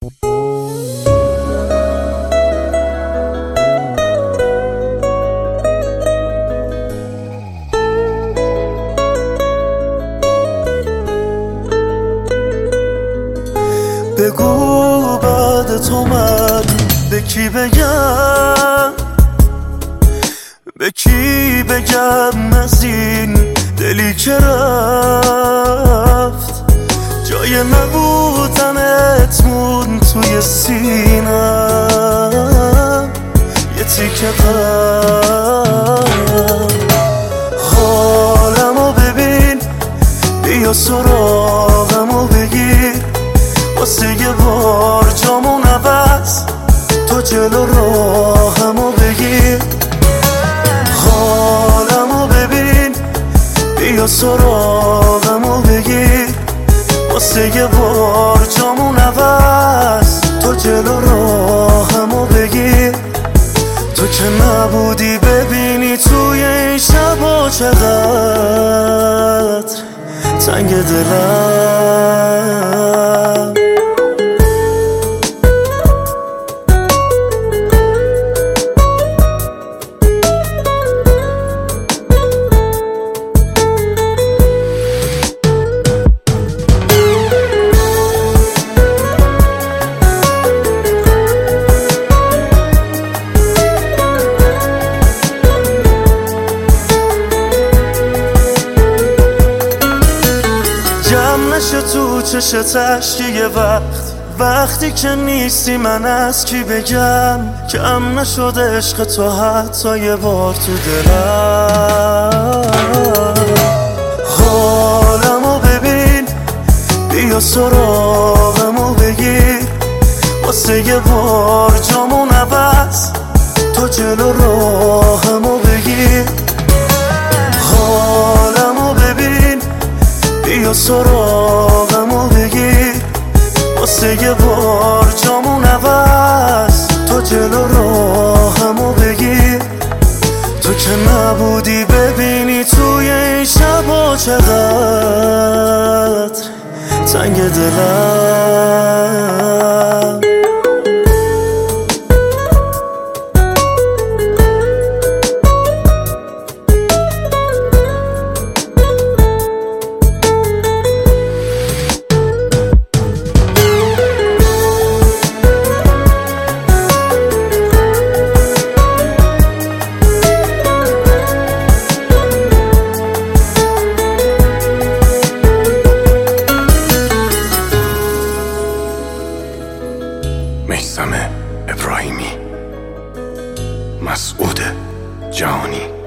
بگو بعد تو من به کی بگم، به کی بگم از این دلی که رفت، جای نبودنت مون توی سینم یه تیکه قلب. حالمو ببین، بیا سراغمو بگیر، واسه یه بار جامون عوض تو جلو راهمو بگیر. حالمو ببین، بیا سراغمو بگیر، واسه یه بار جامون عوض تو جلو راهمو بگیر. تو که نبودی ببینی توی این شبا چقدر تنگ دلم. نشه تو چشت اشکی یه وقتی که نیستی من از کی بگم، کم نشد عشق تو حتی یه بار تو دلم. حالمو ببین، بیا سراغمو بگیر، واسه یه بار جامون عوض تو جلو راهمو بگیر. حالمو ببین، بیا سراغمو بگیر، واسه یه بار جامون عوض تو جلو راهمو بگیر. تو که نبودی ببینی توی این شبا چقدر تنگ دلم. میثم ابراهیمی، مسعود جهانی.